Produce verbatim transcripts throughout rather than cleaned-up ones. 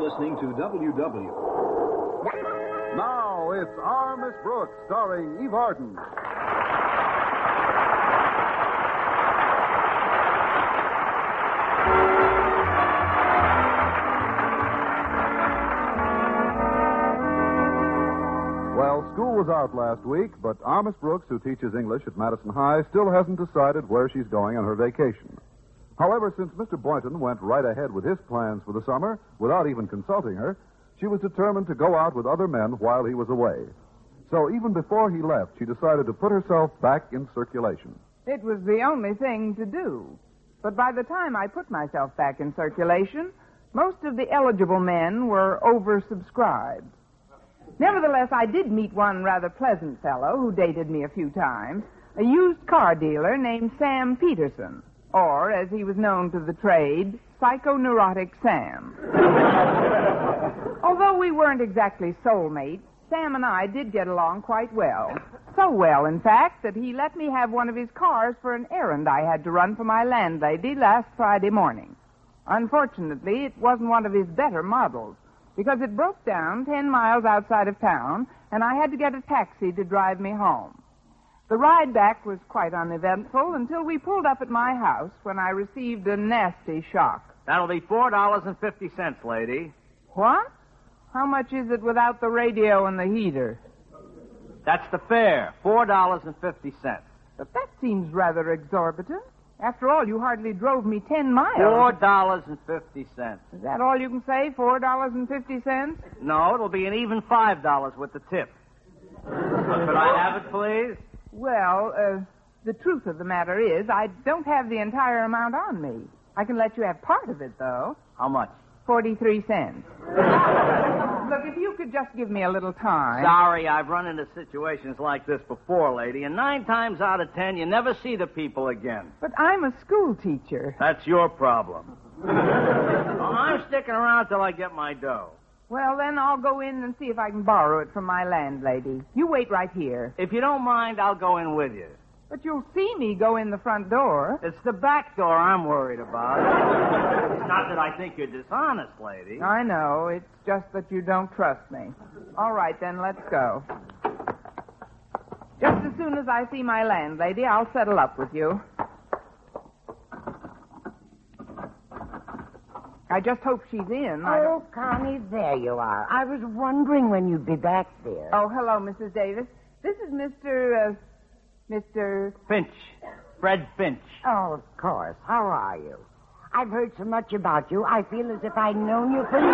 listening to W W. Now it's Our Miss Brooks, starring Eve Arden. Well, school was out last week, but our Miss Brooks, who teaches English at Madison High, still hasn't decided where she's going on her vacation. However, since Mister Boynton went right ahead with his plans for the summer without even consulting her, she was determined to go out with other men while he was away. So even before he left, she decided to put herself back in circulation. It was the only thing to do. But by the time I put myself back in circulation, most of the eligible men were oversubscribed. Nevertheless, I did meet one rather pleasant fellow who dated me a few times, a used car dealer named Sam Peterson, or, as he was known to the trade, Psychoneurotic Sam. Although we weren't exactly soulmates, Sam and I did get along quite well. So well, in fact, that he let me have one of his cars for an errand I had to run for my landlady last Friday morning. Unfortunately, it wasn't one of his better models, because it broke down ten miles outside of town, and I had to get a taxi to drive me home. The ride back was quite uneventful until we pulled up at my house when I received a nasty shock. That'll be four dollars and fifty cents, lady. What? How much is it without the radio and the heater? That's the fare, four dollars and fifty cents. But that seems rather exorbitant. After all, you hardly drove me ten miles. Four dollars and fifty cents. Is that all you can say, four dollars and fifty cents? No, it'll be an even five dollars with the tip. Could I have it, please? Well, uh, the truth of the matter is, I don't have the entire amount on me. I can let you have part of it, though. How much? Forty-three cents. Look, if you could just give me a little time. Sorry, I've run into situations like this before, lady, and nine times out of ten, you never see the people again. But I'm a school teacher. That's your problem. Well, I'm sticking around till I get my dough. Well, then I'll go in and see if I can borrow it from my landlady. You wait right here. If you don't mind, I'll go in with you. But you'll see me go in the front door. It's the back door I'm worried about. It's not that I think you're dishonest, lady. I know. It's just that you don't trust me. All right, then, let's go. Just as soon as I see my landlady, I'll settle up with you. I just hope she's in. I Oh, don't... Connie, there you are. I was wondering when you'd be back there. Oh, hello, Missus Davis. This is Mister, uh, Mister... Finch. Fred Finch. Oh, of course. How are you? I've heard so much about you, I feel as if I'd known you for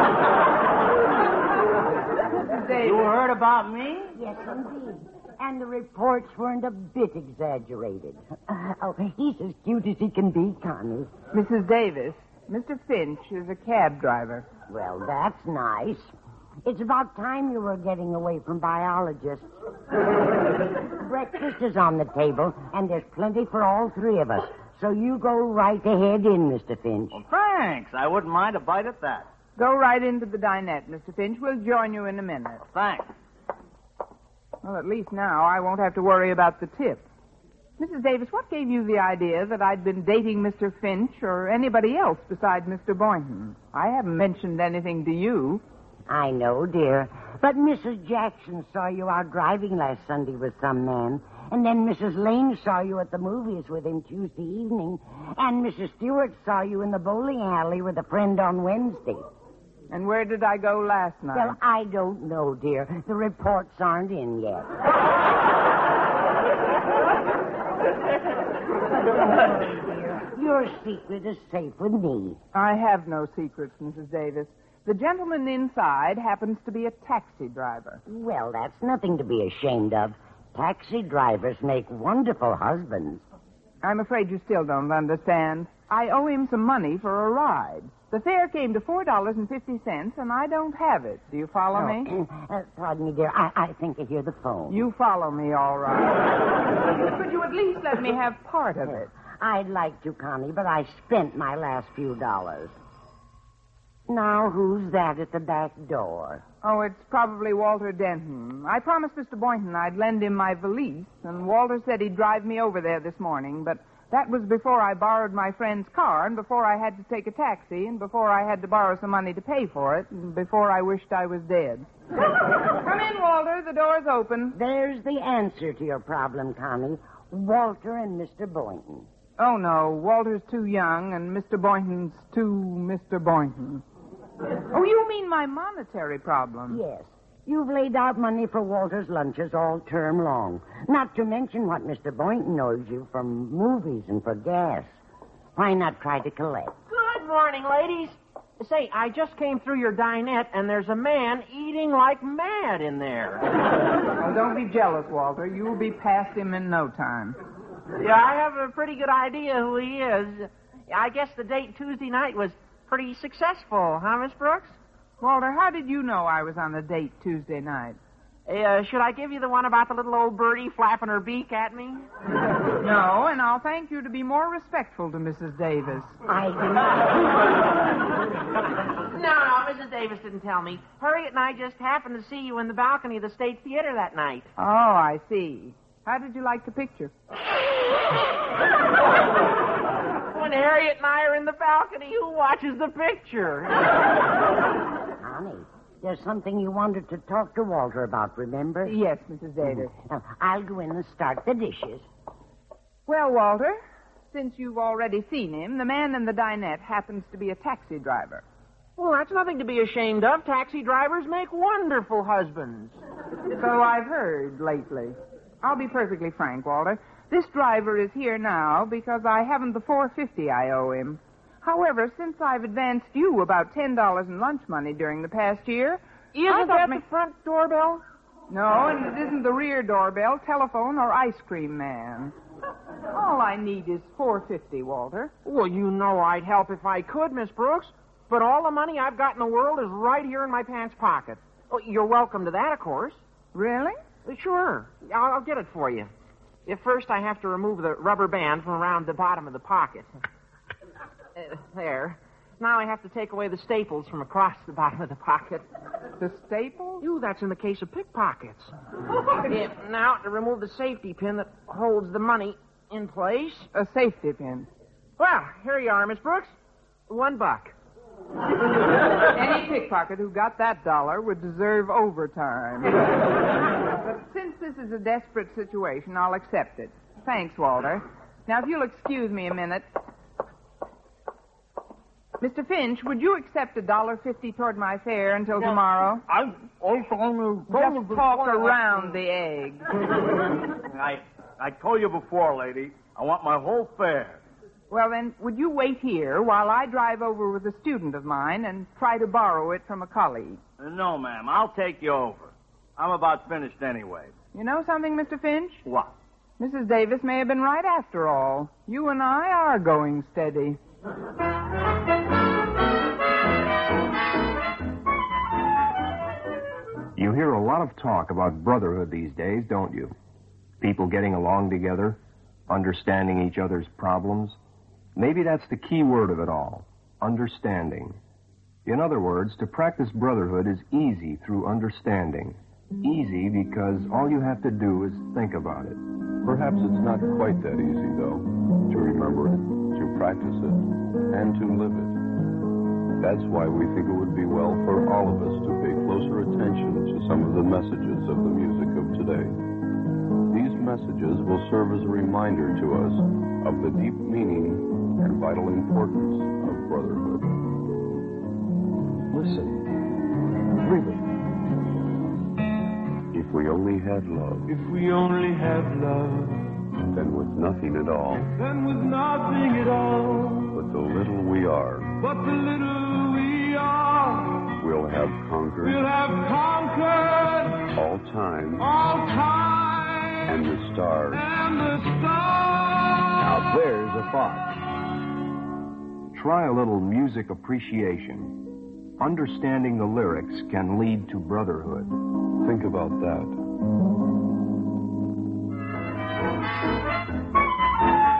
years. Missus Davis. You heard about me? Yes, indeed. And the reports weren't a bit exaggerated. Uh, oh, he's as cute as he can be, Connie. Missus Davis, Mister Finch is a cab driver. Well, that's nice. It's about time you were getting away from biologists. Breakfast is on the table, and there's plenty for all three of us. So you go right ahead in, Mister Finch. Well, thanks. I wouldn't mind a bite at that. Go right into the dinette, Mister Finch. We'll join you in a minute. Well, thanks. Well, at least now I won't have to worry about the tip. Missus Davis, what gave you the idea that I'd been dating Mister Finch or anybody else besides Mister Boynton? I haven't mentioned anything to you. I know, dear. But Missus Jackson saw you out driving last Sunday with some man. And then Missus Lane saw you at the movies with him Tuesday evening. And Missus Stewart saw you in the bowling alley with a friend on Wednesday. And where did I go last night? Well, I don't know, dear. The reports aren't in yet. Your secret is safe with me. I have no secrets, Missus Davis. The gentleman inside happens to be a taxi driver. Well, that's nothing to be ashamed of. Taxi drivers make wonderful husbands. I'm afraid you still don't understand. I owe him some money for a ride. The fare came to four dollars and fifty cents, and I don't have it. Do you follow oh, me? Uh, pardon me, dear. I, I think I hear the phone. You follow me, all right. Could you at least let me have part of it? I'd like to, Connie, but I spent my last few dollars. Now, who's that at the back door? Oh, it's probably Walter Denton. I promised Mister Boynton I'd lend him my valise, and Walter said he'd drive me over there this morning, but That was before I borrowed my friend's car, and before I had to take a taxi, and before I had to borrow some money to pay for it, and before I wished I was dead. Come in, Walter. The door's open. There's the answer to your problem, Connie. Walter and Mister Boynton. Oh, no. Walter's too young, and Mister Boynton's too Mister Boynton. Oh, you mean my monetary problem? Yes. You've laid out money for Walter's lunches all term long. Not to mention what Mister Boynton owes you from movies and for gas. Why not try to collect? Good morning, ladies. Say, I just came through your dinette, and there's a man eating like mad in there. Oh, don't be jealous, Walter. You'll be past him in no time. Yeah, I have a pretty good idea who he is. I guess the date Tuesday night was pretty successful, huh, Miss Brooks? Walter, how did you know I was on a date Tuesday night? Uh, should I give you the one about the little old birdie flapping her beak at me? No, and I'll thank you to be more respectful to Missus Davis. I do not. No, no, Missus Davis didn't tell me. Harriet and I just happened to see you in the balcony of the State Theater that night. Oh, I see. How did you like the picture? When Harriet and I are in the balcony, who watches the picture? Connie, there's something you wanted to talk to Walter about, remember? Yes, Missus Davis. Now, I'll go in and start the dishes. Well, Walter, since you've already seen him, the man in the dinette happens to be a taxi driver. Well, that's nothing to be ashamed of. Taxi drivers make wonderful husbands. So I've heard lately. I'll be perfectly frank, Walter. This driver is here now because I haven't the four fifty I owe him. However, since I've advanced you about ten dollars in lunch money during the past year... Isn't that the front doorbell? No, and it isn't the rear doorbell, telephone, or ice cream man. All I need is four fifty, Walter. Well, you know I'd help if I could, Miss Brooks. But all the money I've got in the world is right here in my pants pocket. Oh, you're welcome to that, of course. Really? Sure. I'll, I'll get it for you. If first I have to remove the rubber band from around the bottom of the pocket. Uh, there. Now I have to take away the staples from across the bottom of the pocket. The staples? Ooh, that's in the case of pickpockets. Yeah, now to remove the safety pin that holds the money in place. A safety pin. Well, here you are, Miss Brooks. One buck. Any pickpocket who got that dollar would deserve overtime. But since this is a desperate situation, I'll accept it. Thanks, Walter. Now, if you'll excuse me a minute. Mister Finch, would you accept a dollar fifty toward my fare until tomorrow? I also Just talk around the egg. I, I told you before, lady, I want my whole fare. Well, then, would you wait here while I drive over with a student of mine and try to borrow it from a colleague? No, ma'am, I'll take you over. I'm about finished anyway. You know something, Mister Finch? What? Missus Davis may have been right after all. You and I are going steady. You hear a lot of talk about brotherhood these days, don't you? People getting along together, understanding each other's problems. Maybe that's the key word of it all, understanding. In other words, to practice brotherhood is easy through understanding. Easy because all you have to do is think about it. Perhaps it's not quite that easy, though, to remember it, to practice it, and to live it. That's why we think it would be well for all of us to pay closer attention to some of the messages of the music of today. These messages will serve as a reminder to us of the deep meaning and vital importance of brotherhood. Listen. Really. If we only had love. If we only had love. Then with nothing at all. Then with nothing at all. But the little we are. But the little we are. We'll have conquered. We'll have conquered. All time. All time. And the stars. And the stars. Now there's a thought. Try a little music appreciation. Understanding the lyrics can lead to brotherhood. Think about that.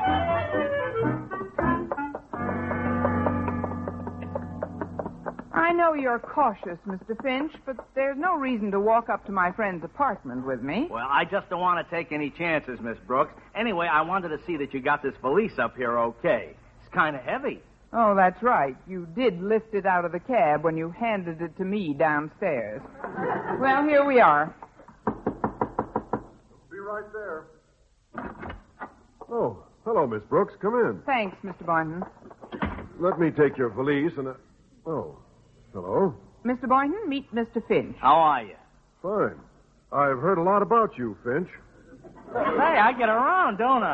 I know you're cautious, Mister Finch, but there's no reason to walk up to my friend's apartment with me. Well, I just don't want to take any chances, Miss Brooks. Anyway, I wanted to see that you got this valise up here okay. It's kind of heavy. Oh, that's right. You did lift it out of the cab when you handed it to me downstairs. Well, here we are. Be right there. Oh, hello, Miss Brooks. Come in. Thanks, Mister Boynton. Let me take your valise and... Uh... Oh, hello. Mister Boynton, meet Mister Finch. How are you? Fine. I've heard a lot about you, Finch. Hey, I get around, don't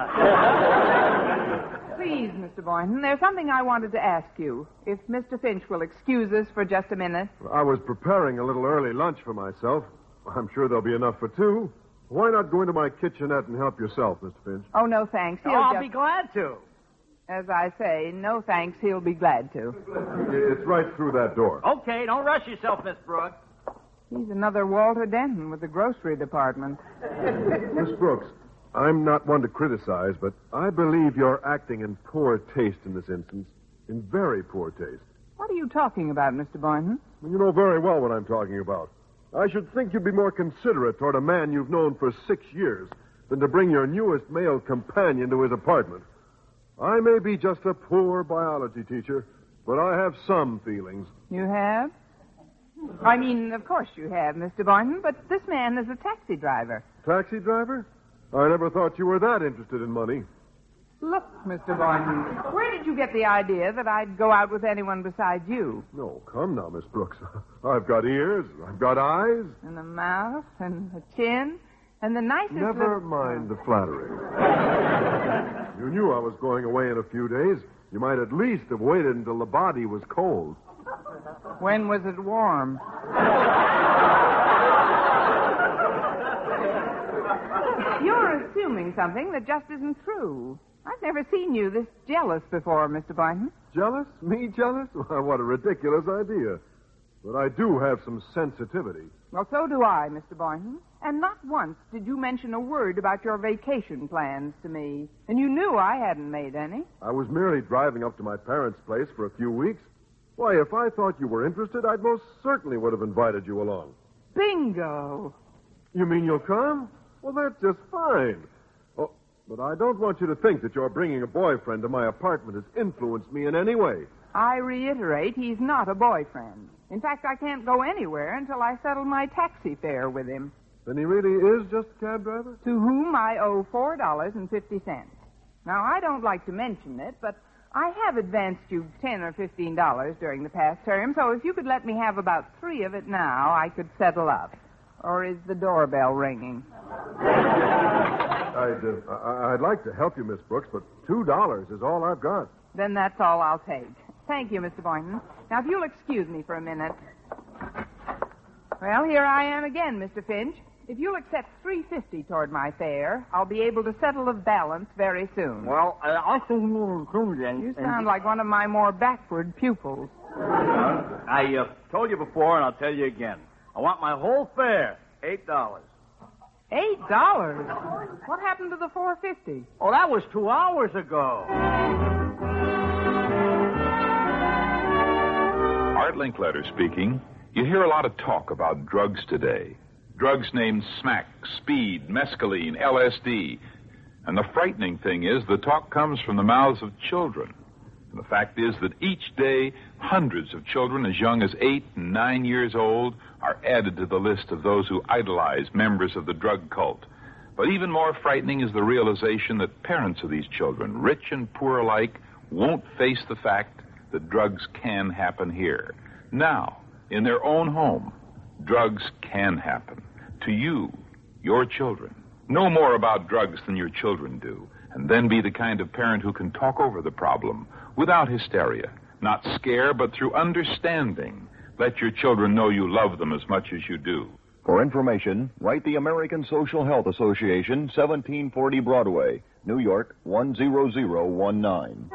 I? Please, Mister Boynton, there's something I wanted to ask you. If Mister Finch will excuse us for just a minute. I was preparing a little early lunch for myself. I'm sure there'll be enough for two. Why not go into my kitchenette and help yourself, Mister Finch? Oh, no, thanks. He'll Oh, I'll just... be glad to. As I say, no thanks, he'll be glad to. It's right through that door. Okay, don't rush yourself, Miss Brooks. He's another Walter Denton with the grocery department. Miss Brooks, I'm not one to criticize, but I believe you're acting in poor taste in this instance. In very poor taste. What are you talking about, Mister Boynton? You know very well what I'm talking about. I should think you'd be more considerate toward a man you've known for six years than to bring your newest male companion to his apartment. I may be just a poor biology teacher, but I have some feelings. You have? I mean, of course you have, Mister Boynton, but this man is a taxi driver. Taxi driver? I never thought you were that interested in money. Look, Mister Boynton, where did you get the idea that I'd go out with anyone besides you? No, come now, Miss Brooks. I've got ears, I've got eyes. And a mouth, and a chin, and the nicest... Never little... mind the flattery. You knew I was going away in a few days. You might at least have waited until the body was cold. When was it warm? You're assuming something that just isn't true. I've never seen you this jealous before, Mister Boynton. Jealous? Me jealous? Why, what a ridiculous idea. But I do have some sensitivity. Well, so do I, Mister Boynton. And not once did you mention a word about your vacation plans to me. And you knew I hadn't made any. I was merely driving up to my parents' place for a few weeks. Why, if I thought you were interested, I'd most certainly would have invited you along. Bingo! You mean you'll come? Well, that's just fine. Oh, but I don't want you to think that your bringing a boyfriend to my apartment has influenced me in any way. I reiterate, he's not a boyfriend. In fact, I can't go anywhere until I settle my taxi fare with him. Then he really is just a cab driver? To whom I owe four dollars and fifty cents. Now, I don't like to mention it, but I have advanced you ten or fifteen dollars during the past term, so if you could let me have about three of it now, I could settle up. Or is the doorbell ringing? I'd, uh, I- I'd like to help you, Miss Brooks, but two dollars is all I've got. Then that's all I'll take. Thank you, Mister Boynton. Now, if you'll excuse me for a minute. Well, here I am again, Mister Finch. If you'll accept three fifty toward my fare, I'll be able to settle the balance very soon. Well, uh, I think You sound like one of my more backward pupils. I uh, told you before, and I'll tell you again. I want my whole fare, eight dollars. Eight dollars? What happened to the four fifty? Oh, that was two hours ago. Art Linkletter speaking. You hear a lot of talk about drugs today. Drugs named smack, speed, mescaline, L S D. And the frightening thing is the talk comes from the mouths of children. And the fact is that each day, hundreds of children as young as eight and nine years old are added to the list of those who idolize members of the drug cult. But even more frightening is the realization that parents of these children, rich and poor alike, won't face the fact that drugs can happen here. Now, in their own home, drugs can happen. To you, your children. Know more about drugs than your children do, and then be the kind of parent who can talk over the problem without hysteria. Not scare, but through understanding. Let your children know you love them as much as you do. For information, write the American Social Health Association, seventeen forty Broadway, New York, one zero zero one nine.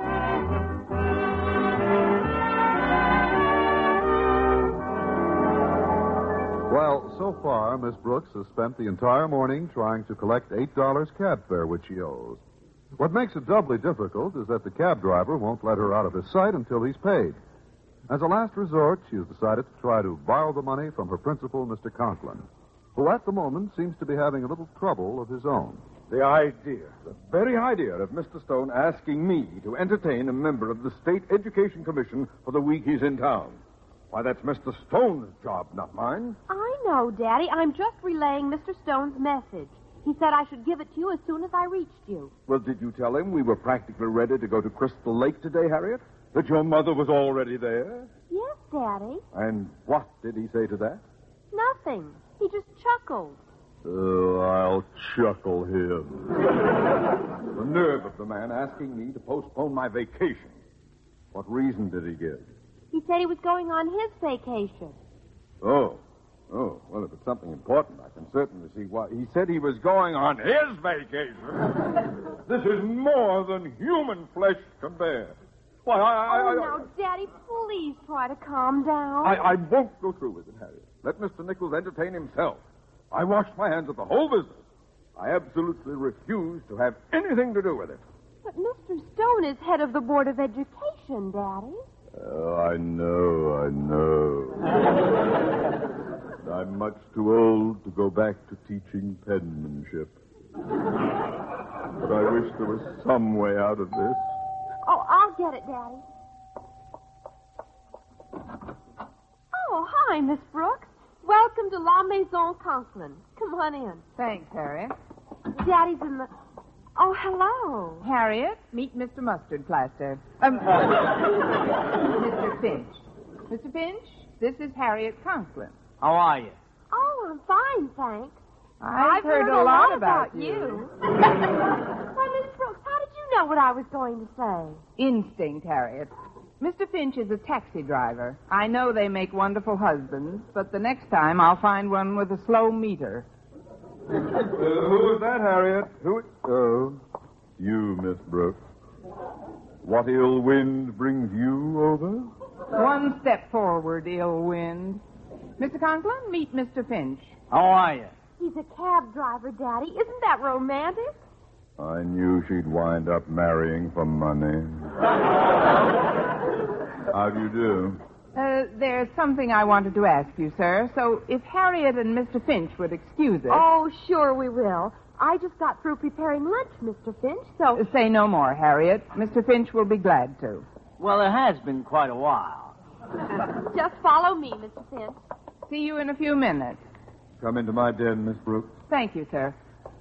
Well, so far, Miss Brooks has spent the entire morning trying to collect eight dollars cab fare which she owes. What makes it doubly difficult is that the cab driver won't let her out of his sight until he's paid. As a last resort, she has decided to try to borrow the money from her principal, Mister Conklin, who at the moment seems to be having a little trouble of his own. The idea, the very idea of Mister Stone asking me to entertain a member of the State Education Commission for the week he's in town. Why, that's Mister Stone's job, not mine. I know, Daddy. I'm just relaying Mister Stone's message. He said I should give it to you as soon as I reached you. Well, did you tell him we were practically ready to go to Crystal Lake today, Harriet? That your mother was already there? Yes, Daddy. And what did he say to that? Nothing. He just chuckled. Oh, I'll chuckle him. The nerve of the man asking me to postpone my vacation. What reason did he give? He said he was going on his vacation. Oh. Oh, well, if it's something important, I can certainly see why. He said he was going on his vacation. This is more than human flesh can bear. Why, I... I oh, I, now, I, Daddy, please try to calm down. I, I won't go through with it, Harriet. Let Mister Nichols entertain himself. I washed my hands of the whole business. I absolutely refuse to have anything to do with it. But Mister Stone is head of the Board of Education, Daddy. Oh, I know, I know. I'm much too old to go back to teaching penmanship. But I wish there was some way out of this. Oh, I'll get it, Daddy. Oh, hi, Miss Brooks. Welcome to La Maison Conklin. Come on in. Thanks, Harriet. Daddy's in the... Oh, hello. Harriet, meet Mister Mustard Plaster. Um, Mister Finch. Mister Finch, this is Harriet Conklin. How are you? Oh, I'm fine, thanks. I've, I've heard, heard a a lot, lot about, about you. you. Why, Miss Brooks, how did you know what I was going to say? Instinct, Harriet. Mister Finch is a taxi driver. I know they make wonderful husbands, but the next time I'll find one with a slow meter. Uh, who is that, Harriet? Who? Oh, you, Miss Brooks. What ill wind brings you over? One step forward, ill wind. Mister Conklin, meet Mister Finch. How are you? He's a cab driver, Daddy. Isn't that romantic? I knew she'd wind up marrying for money. How do you do? Uh, there's something I wanted to ask you, sir. So if Harriet and Mister Finch would excuse us... Oh, sure we will. I just got through preparing lunch, Mister Finch, so... Uh, say no more, Harriet. Mister Finch will be glad to. Well, it has been quite a while. Just follow me, Mister Finch. See you in a few minutes. Come into my den, Miss Brooks. Thank you, sir.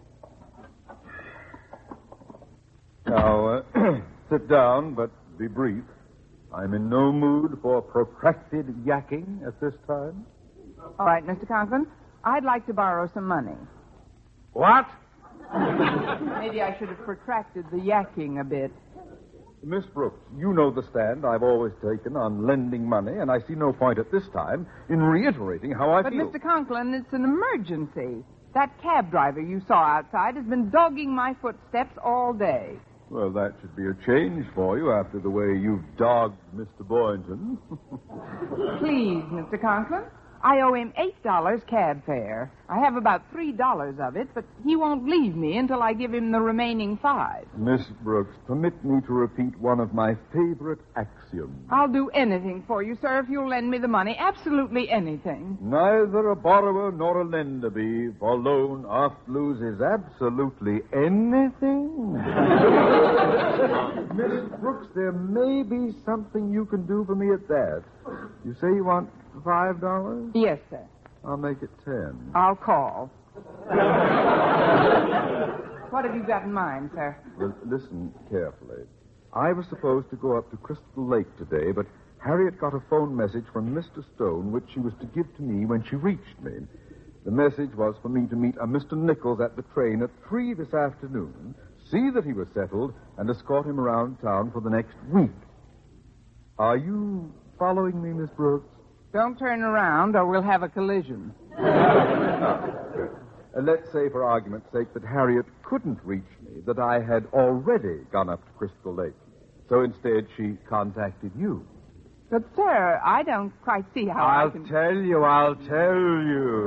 Now, uh, sit down, but be brief. I'm in no mood for protracted yakking at this time. All right, Mister Conklin. I'd like to borrow some money. What? Maybe I should have protracted the yakking a bit. Miss Brooks, you know the stand I've always taken on lending money, and I see no point at this time in reiterating how I but, feel. But, Mister Conklin, it's an emergency. That cab driver you saw outside has been dogging my footsteps all day. Well, that should be a change for you after the way you've dogged Mister Boynton. Please, Mister Conklin. I owe him eight dollars cab fare. I have about three dollars of it, but he won't leave me until I give him the remaining five. Miss Brooks, permit me to repeat one of my favorite axioms. I'll do anything for you, sir, if you'll lend me the money. Absolutely anything. Neither a borrower nor a lender be, for loan oft loses absolutely anything. Miss Brooks, there may be something you can do for me at that. You say you want five dollars? Yes, sir. I'll make it ten. I'll call. What have you got in mind, sir? Well, listen carefully. I was supposed to go up to Crystal Lake today, but Harriet got a phone message from Mister Stone, which she was to give to me when she reached me. The message was for me to meet a Mister Nichols at the train at three this afternoon, see that he was settled, and escort him around town for the next week. Are you following me, Miss Brooks? Don't turn around or we'll have a collision. uh, let's say, for argument's sake, that Harriet couldn't reach me, that I had already gone up to Crystal Lake. So instead, she contacted you. But, sir, I don't quite see how I'll I can... tell you, I'll tell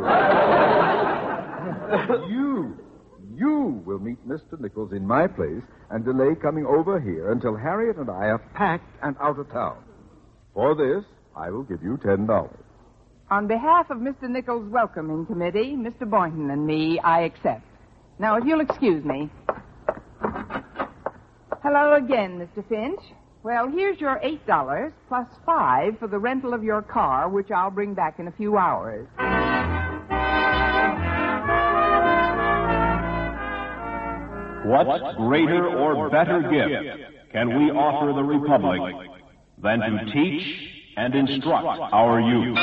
you. you, you will meet Mister Nichols in my place and delay coming over here until Harriet and I are packed and out of town. For this, I will give you ten dollars. On behalf of Mister Nichols' welcoming committee, Mister Boynton and me, I accept. Now, if you'll excuse me. Hello again, Mister Finch. Well, here's your eight dollars plus five for the rental of your car, which I'll bring back in a few hours. What greater or better gift can we offer the Republic than to teach and instruct our youth?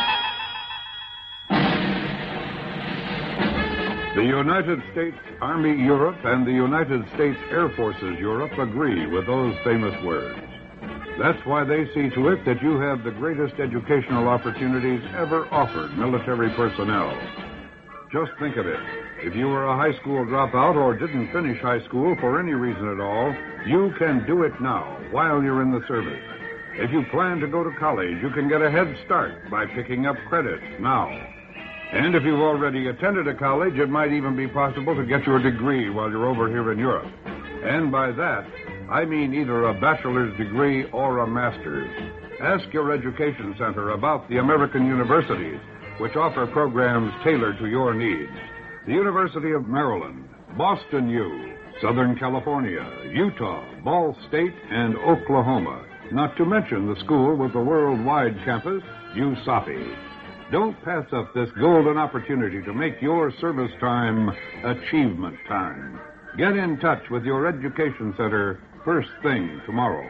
The United States Army Europe and the United States Air Forces Europe agree with those famous words. That's why they see to it that you have the greatest educational opportunities ever offered military personnel. Just think of it. If you were a high school dropout or didn't finish high school for any reason at all, you can do it now while you're in the service. If you plan to go to college, you can get a head start by picking up credits now. And if you've already attended a college, it might even be possible to get your degree while you're over here in Europe. And by that, I mean either a bachelor's degree or a master's. Ask your education center about the American universities, which offer programs tailored to your needs. The University of Maryland, Boston U, Southern California, Utah, Ball State, and Oklahoma. Not to mention the school with the worldwide campus, U S A F I. Don't pass up this golden opportunity to make your service time achievement time. Get in touch with your education center first thing tomorrow.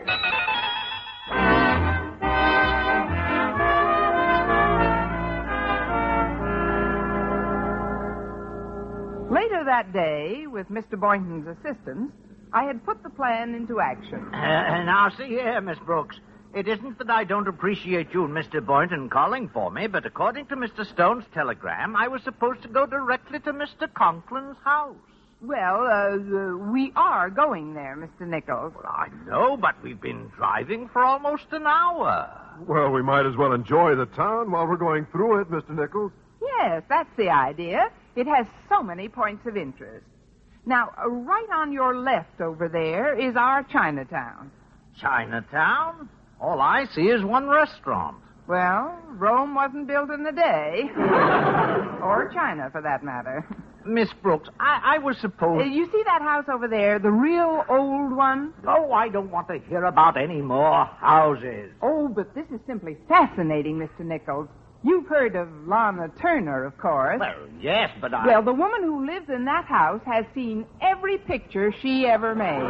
Later that day, with Mister Boynton's assistance, I had put the plan into action. Uh, now, see here, Miss Brooks. It isn't that I don't appreciate you and Mister Boynton calling for me, but according to Mister Stone's telegram, I was supposed to go directly to Mister Conklin's house. Well, uh, uh, we are going there, Mister Nichols. Well, I know, but we've been driving for almost an hour. Well, we might as well enjoy the town while we're going through it, Mister Nichols. Yes, that's the idea. It has so many points of interest. Now, uh, right on your left over there is our Chinatown. Chinatown? All I see is one restaurant. Well, Rome wasn't built in a day. Or China, for that matter. Miss Brooks, I, I was supposed... Uh, you see that house over there, the real old one? Oh, I don't want to hear about any more houses. Oh, but this is simply fascinating, Mister Nichols. You've heard of Lana Turner, of course. Well, yes, but I... Well, the woman who lives in that house has seen every picture she ever made.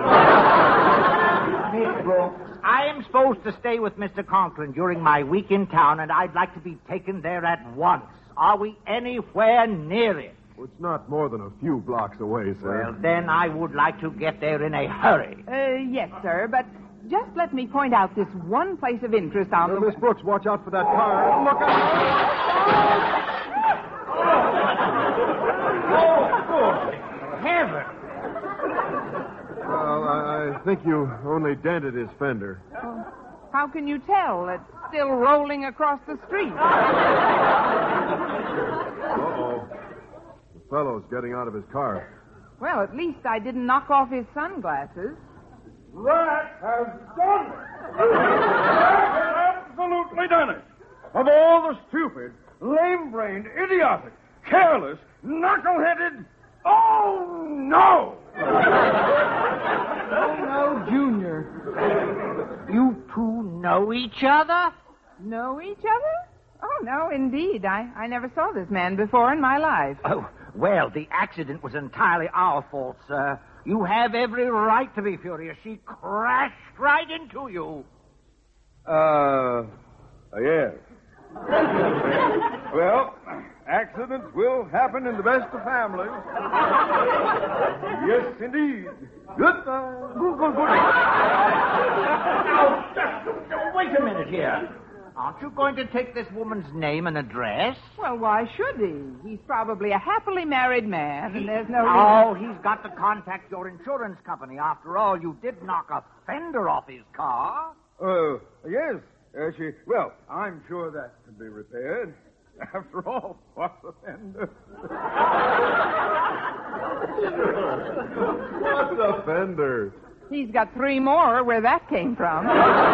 Miss Brooks, I am supposed to stay with Mister Conklin during my week in town, and I'd like to be taken there at once. Are we anywhere near it? Well, it's not more than a few blocks away, sir. Well, then I would like to get there in a hurry. Uh, yes, sir, but just let me point out this one place of interest on uh, the... Miss Brooks, watch out for that car. Look out! Oh, heaven! Well, I, I think you only dented his fender. Oh, how can you tell? It's still rolling across the street. Uh-oh. The fellow's getting out of his car. Well, at least I didn't knock off his sunglasses. That has done it. That has absolutely done it. Of all the stupid, lame-brained, idiotic, careless, knuckle-headed... Oh, no! Oh, no, Junior. You two know each other? Know each other? Oh, no, indeed. I, I never saw this man before in my life. Oh, well, the accident was entirely our fault, sir. You have every right to be furious. She crashed right into you. Uh, yes. Well, accidents will happen in the best of families. Yes, indeed. Goodbye. Good, good, good. Now, just, wait a minute here. Aren't you going to take this woman's name and address? Well, why should he? He's probably a happily married man, and there's no... Oh, he's got to contact your insurance company. After all, you did knock a fender off his car. Uh, yes. Uh, she, well, I'm sure that can be repaired. After all, what's a fender? What's a fender? He's got three more where that came from.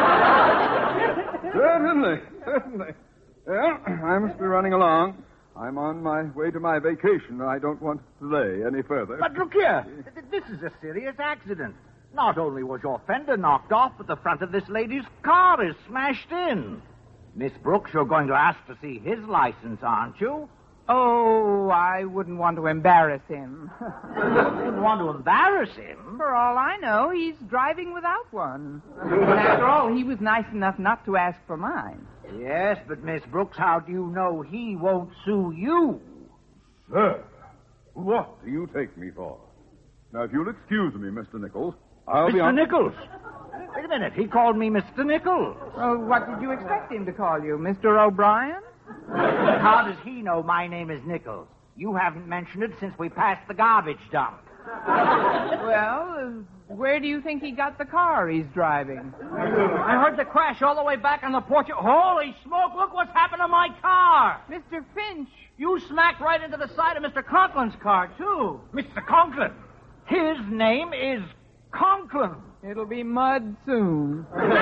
Certainly, certainly. Well, I must be running along. I'm on my way to my vacation. I don't want to delay any further. But look here. Th- This is a serious accident. Not only was your fender knocked off, but the front of this lady's car is smashed in. Miss Brooks, you're going to ask to see his license, aren't you? Oh, I wouldn't want to embarrass him. You wouldn't want to embarrass him. For all I know, he's driving without one. And after all, he was nice enough not to ask for mine. Yes, but Miss Brooks, how do you know he won't sue you? Sir, what do you take me for? Now, if you'll excuse me, Mister Nichols, I'll be Mister on... Nichols? Wait a minute. He called me Mister Nichols. Well, what did you expect him to call you, Mister O'Brien? How does he know my name is Nichols? You haven't mentioned it since we passed the garbage dump. Well, uh, where do you think he got the car he's driving? I heard the crash all the way back on the porch. Holy smoke, look what's happened to my car. Mister Finch. You smacked right into the side of Mister Conklin's car, too. Mister Conklin. His name is Conklin. It'll be mud soon.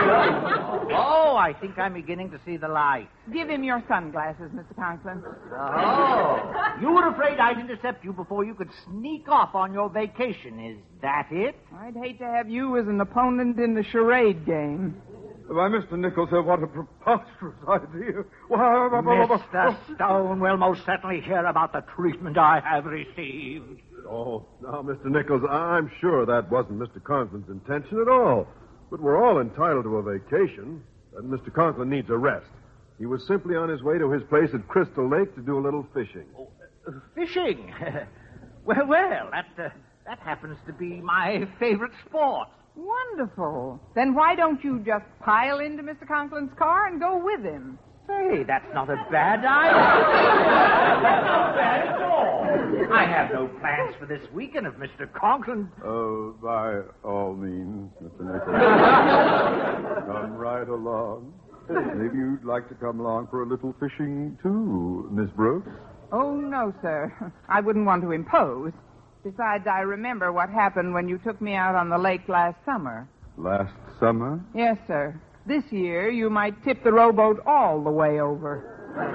Oh, I think I'm beginning to see the light. Give him your sunglasses, Mister Conklin. Oh. You were afraid I'd intercept you before you could sneak off on your vacation. Is that it? I'd hate to have you as an opponent in the charade game. Why, Mister Nichols, sir, what a preposterous idea. Why, Mister Stone will most certainly hear about the treatment I have received. Oh, now, Mister Nichols, I'm sure that wasn't Mister Conklin's intention at all. But we're all entitled to a vacation, and Mister Conklin needs a rest. He was simply on his way to his place at Crystal Lake to do a little fishing. Oh, uh, fishing? well, well, that, uh, that happens to be my favorite sport. Wonderful. Then why don't you just pile into Mister Conklin's car and go with him? Hey, that's not a bad idea. That's not bad at all. I have no plans for this weekend if Mister Conklin... Oh, uh, by all means, Mister Nichols. Come right along. Maybe you'd like to come along for a little fishing, too, Miss Brooks? Oh, no, sir. I wouldn't want to impose. Besides, I remember what happened when you took me out on the lake last summer. Last summer? Yes, sir. This year, you might tip the rowboat all the way over.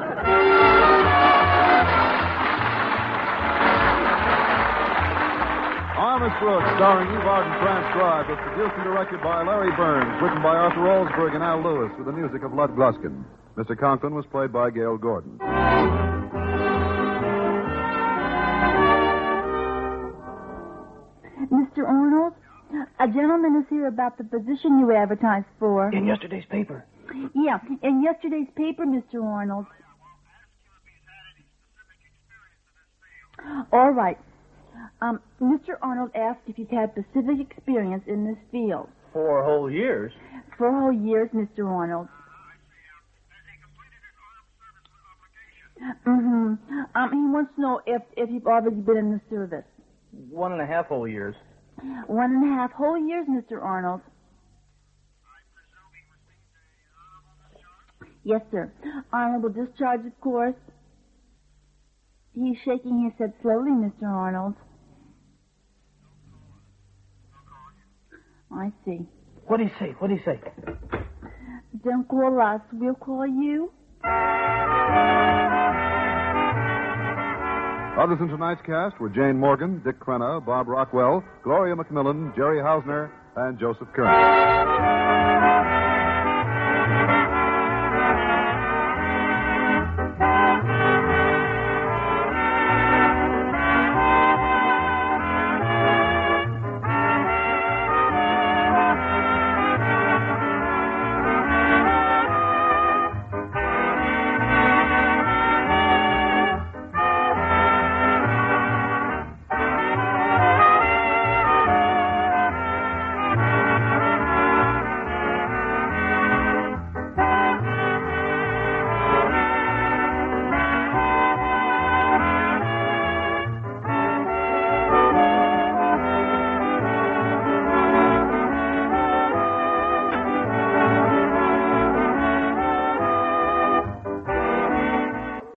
Miss Brooks, starring Eve Arden, transcribed, was produced and directed by Larry Burns, written by Arthur Olsberg and Al Lewis, with the music of Lud Gluskin. Mister Conklin was played by Gail Gordon. Mister Arnold, a gentleman is here about the position you advertised for. In yesterday's paper. Yeah, in yesterday's paper, Mister Arnold. All right. Um, Mister Arnold asked if you've had specific experience in this field. Four whole years? Four whole years, Mister Arnold. Mm-hmm. Um, he wants to know if, if you've already been in the service. One and a half whole years. One and a half whole years, Mister Arnold. Yes, sir. Honorable discharge, of course. He's shaking his head slowly, Mister Arnold. I see. What'd he say? What'd he say? Don't call us. We'll call you. Others in tonight's cast were Jane Morgan, Dick Crenna, Bob Rockwell, Gloria McMillan, Jerry Hausner, and Joseph Kearney.